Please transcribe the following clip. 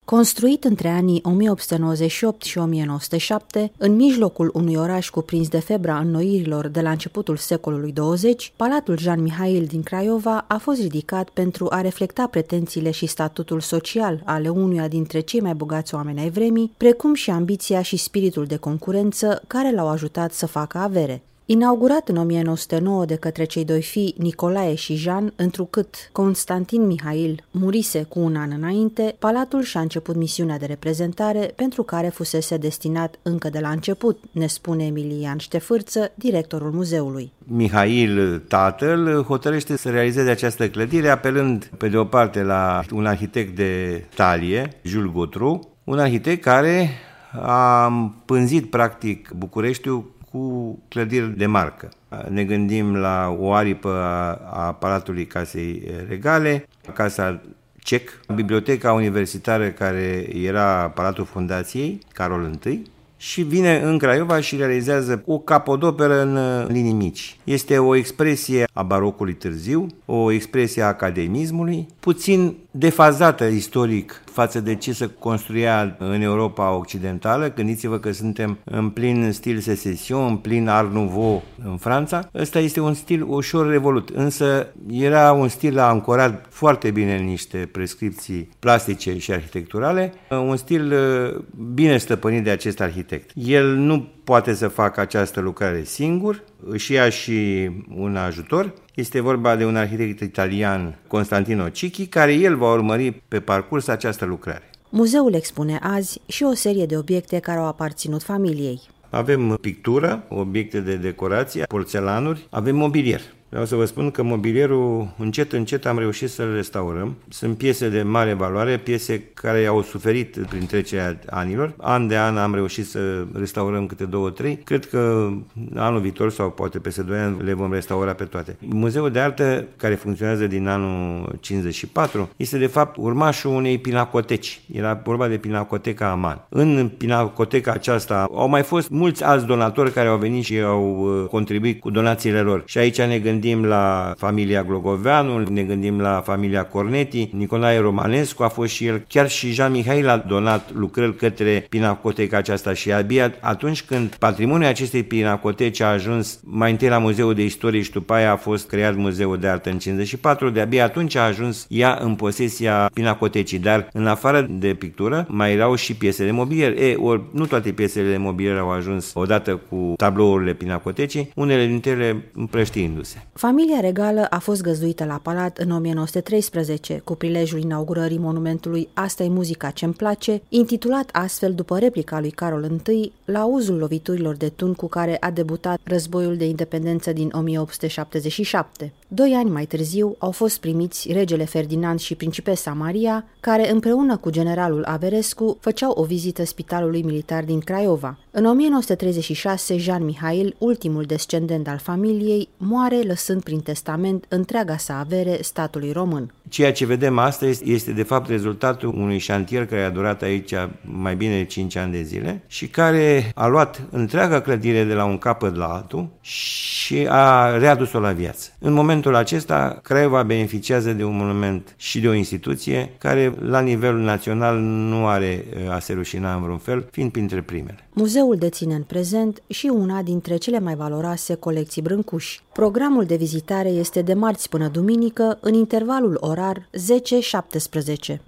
Construit între anii 1898 și 1907, în mijlocul unui oraș cuprins de febra înnoirilor de la începutul secolului 20, Palatul Jan Mihail din Craiova a fost ridicat pentru a reflecta pretențiile și statutul social ale unuia dintre cei mai bogați oameni ai vremii, precum și ambiția și spiritul de concurență care l-au ajutat să facă avere. Inaugurat în 1909 de către cei doi fii, Nicolae și Jean, întrucât Constantin Mihail murise cu un an înainte, palatul și-a început misiunea de reprezentare pentru care fusese destinat încă de la început, ne spune Emilian Ștefârță, directorul muzeului. Mihail, tatăl, hotărăște să realizeze această clădire apelând pe de o parte la un arhitect de talie, Jules Gautreau, un arhitect care a pânzit practic Bucureștiul cu clădiri de marcă. Ne gândim la o aripă a Palatului Casei Regale, Casa Cec, biblioteca universitară care era Palatul Fundației, Carol I, și vine în Craiova și realizează o capodoperă în linii mici. Este o expresie a barocului târziu, o expresie a academismului, puțin defazată istoric față de ce se construia în Europa Occidentală. Gândiți-vă că suntem în plin stil Secession, în plin Art Nouveau în Franța. Ăsta este un stil ușor revolut, însă era un stil ancorat foarte bine în niște prescripții plastice și arhitecturale, un stil bine stăpânit de acest arhitect. El nu poate să facă această lucrare singur, își ia și un ajutor. Este vorba de un arhitect italian, Constantino Cicchi, care el va urmări pe parcurs această lucrare. Muzeul expune azi și o serie de obiecte care au aparținut familiei. Avem pictură, obiecte de decorație, porțelanuri, avem mobilier. Vreau să vă spun că mobilierul încet am reușit să-l restaurăm. Sunt piese de mare valoare, piese care au suferit prin trecerea anilor. An de an am reușit să restaurăm câte 2-3. Cred că anul viitor sau poate peste 2 ani le vom restaura pe toate. Muzeul de artă, care funcționează din anul 54, este de fapt urmașul unei pinacoteci. Era vorba de Pinacoteca Aman. În pinacoteca aceasta au mai fost mulți alți donatori care au venit și au contribuit cu donațiile lor. Și aici ne gândim la familia Glogoveanu, ne gândim la familia Cornetti, Nicolae Romanescu a fost și el, chiar și Jan Mihail a donat lucrări către pinacoteca aceasta și abia atunci când patrimoniul acestei pinacoteci a ajuns mai întâi la Muzeul de Istorie și după aia a fost creat Muzeul de Artă în 54, de-abia atunci a ajuns ea în posesia pinacotecii, dar în afară de pictură mai erau și piese de mobilier. Ori nu toate piesele de mobilier au ajuns odată cu tablourile pinacotecii, unele dintre ele împrăștiindu-se. Familia regală a fost găzduită la palat în 1913, cu prilejul inaugurării monumentului Asta e muzica ce-mi place, intitulat astfel după replica lui Carol I, la auzul loviturilor de tun cu care a debutat războiul de independență din 1877. 2 ani mai târziu au fost primiți regele Ferdinand și principesa Maria, care împreună cu generalul Averescu făceau o vizită spitalului militar din Craiova. În 1936, Jan Mihail, ultimul descendent al familiei, moare lăsând prin testament întreaga sa avere statului român. Ceea ce vedem astăzi este de fapt rezultatul unui șantier care a durat aici mai bine de 5 ani de zile și care a luat întreaga clădire de la un capăt la altul și a readus-o la viață. În momentul acesta, Craiova beneficiază de un monument și de o instituție care la nivel național nu are a se rușina în vreun fel, fiind printre primele. Muzeul deține în prezent și una dintre cele mai valoroase colecții Brâncuși. Programul de vizitare este de marți până duminică, în intervalul orar 10-17.